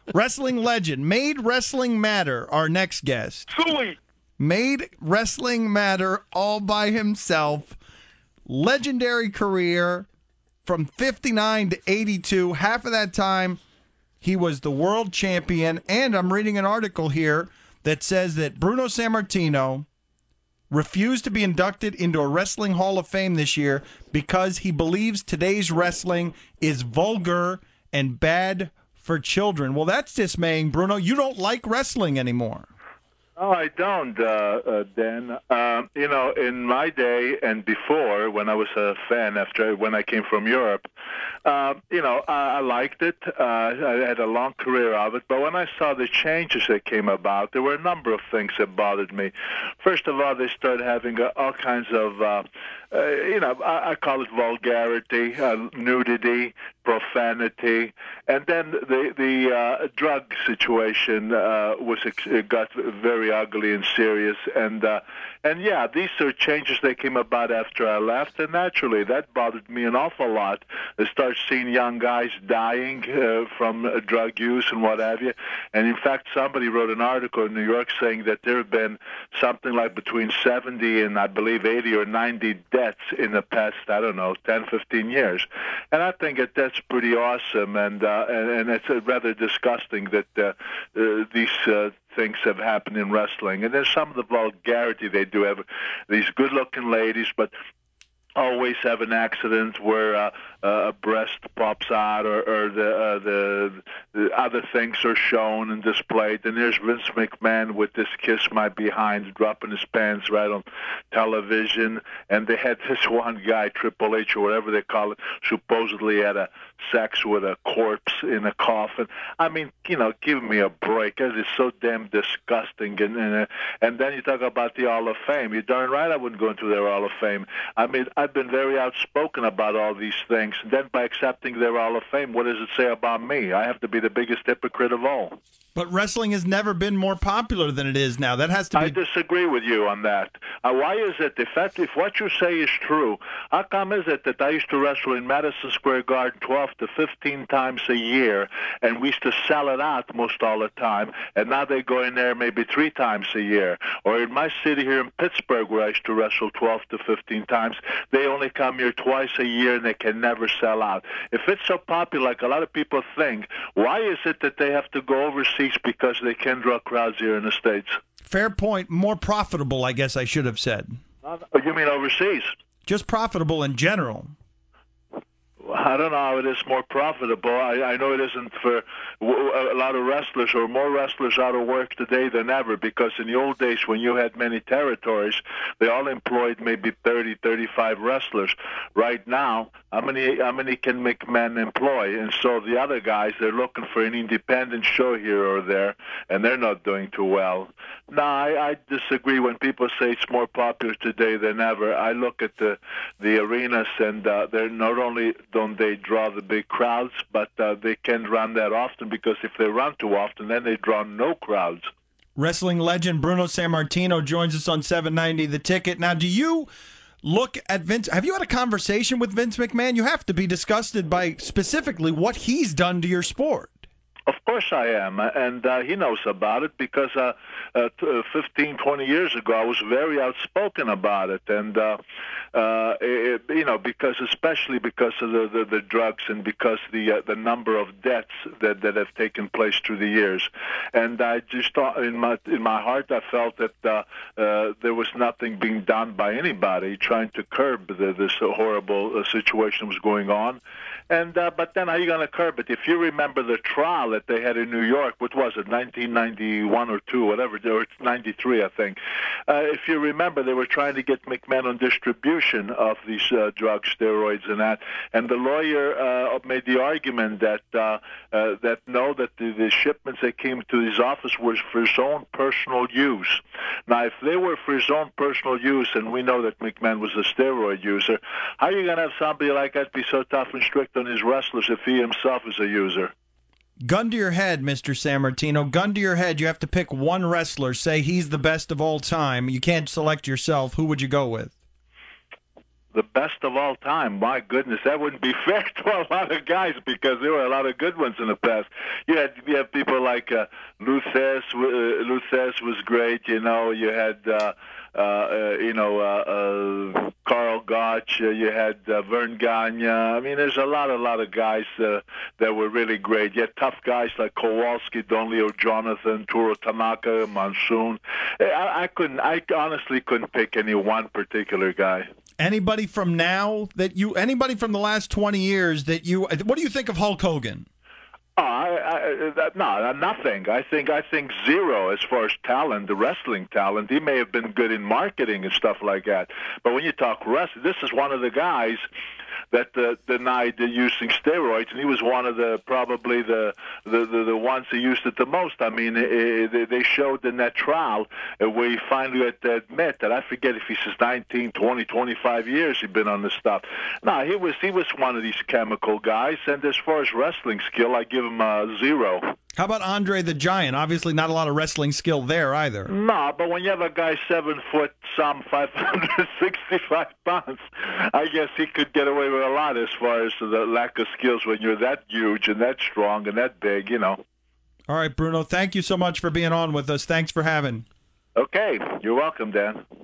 Wrestling legend. Made wrestling matter, our next guest. Sweet. Made wrestling matter all by himself. Legendary career from 59 to 82. Half of that time, he was the world champion. And I'm reading an article here that says that Bruno Sammartino refused to be inducted into a Wrestling Hall of Fame this year because he believes today's wrestling is vulgar and bad for children. Well, that's dismaying, Bruno. You don't like wrestling anymore. Oh, I don't, Dan. In my day and before, when I was a fan when I came from Europe, I liked it. I had a long career of it. But when I saw the changes that came about, there were a number of things that bothered me. First of all, they started having all kinds of, I call it vulgarity, nudity, profanity, and then the drug situation got very ugly and serious, and these are changes that came about after I left, and naturally that bothered me an awful lot. I started seeing young guys dying from drug use and what have you, and in fact somebody wrote an article in New York saying that there have been something like between 70 and I believe 80 or 90 deaths in the past, 10, 15 years, and I think that's pretty awesome, and it's rather disgusting that these things have happened in wrestling. And there's some of the vulgarity they do have. These good-looking ladies, but always have an accident where a breast pops out or the other things are shown and displayed. And there's Vince McMahon with this kiss my behind, dropping his pants right on television. And they had this one guy, Triple H or whatever they call it, supposedly had a sex with a corpse in a coffin. I mean, give me a break. It is so damn disgusting. And then you talk about the Hall of Fame. You're darn right I wouldn't go into their Hall of Fame. I mean, I've been very outspoken about all these things. And then by accepting their Hall of Fame, what does it say about me? I have to be the biggest hypocrite of all. But wrestling has never been more popular than it is now. That has to be. I disagree with you on that. Why is it, if what you say is true, how come is it that I used to wrestle in Madison Square Garden 12 to 15 times a year, and we used to sell it out most all the time, and now they go in there maybe 3 times a year? Or in my city here in Pittsburgh, where I used to wrestle 12 to 15 times, they only come here twice a year, and they can never sell out. If it's so popular, like a lot of people think, why is it that they have to go overseas because they can draw crowds here in the States? Fair point. More profitable, I guess I should have said. You mean overseas? Just profitable in general. I don't know how it is more profitable. I know it isn't for a lot of wrestlers, or more wrestlers out of work today than ever, because in the old days when you had many territories, they all employed maybe 30, 35 wrestlers. Right now, how many can McMahon employ? And so the other guys, they're looking for an independent show here or there, and they're not doing too well. No, I disagree when people say it's more popular today than ever. I look at the arenas, and they're not only don't they draw the big crowds, but they can't run that often, because if they run too often, then they draw no crowds. Wrestling legend Bruno Sammartino joins us on 790 The Ticket. Now, do you look at Vince? Have you had a conversation with Vince McMahon? You have to be disgusted by specifically what he's done to your sport. Of course I am, and he knows about it, because 15, 20 years ago I was very outspoken about it, and especially because of the drugs, and because the number of deaths that have taken place through the years, and I just thought in my heart I felt that there was nothing being done by anybody trying to curb this horrible situation that was going on. And but then how are you going to curb it? If you remember the trial that they had in New York, what was it, 1991 or 2, whatever, or it's 93, I think. If you remember, they were trying to get McMahon on distribution of these drugs, steroids, and that. And the lawyer made the argument that the shipments that came to his office was for his own personal use. Now, if they were for his own personal use, and we know that McMahon was a steroid user, how are you going to have somebody like that be so tough and strict on his wrestlers if he himself is a user? Gun to your head, Mr. Sammartino. Gun to your head. You have to pick one wrestler. Say he's the best of all time. You can't select yourself. Who would you go with? The best of all time. My goodness, that wouldn't be fair to a lot of guys because there were a lot of good ones in the past. You had people like Lou Thesz. Lou Thesz was great. You know, you had Karl Gotch. You had Vern Gagne. I mean, there's a lot of guys that were really great. You had tough guys like Kowalski, Don Leo Jonathan, Turo Tanaka, Monsoon. I honestly couldn't pick any one particular guy. Anybody from now anybody from the last 20 years what do you think of Hulk Hogan? No, nothing. I think zero as far as talent, the wrestling talent. He may have been good in marketing and stuff like that, but when you talk wrestling, this is one of the guys that denied using steroids, and he was one of probably the ones who used it the most. I mean, they showed in that trial where he finally had to admit that, I forget if he says 19, 20, 25 years he'd been on this stuff. No, he was one of these chemical guys, and as far as wrestling skill, I give him a zero. How about Andre the Giant? Obviously not a lot of wrestling skill there either. No, but when you have a guy 7 foot, 565 pounds, I guess he could get away with a lot as far as the lack of skills when you're that huge and that strong and that big, you know. All right, Bruno, thank you so much for being on with us. Thanks for having. Okay, you're welcome, Dan.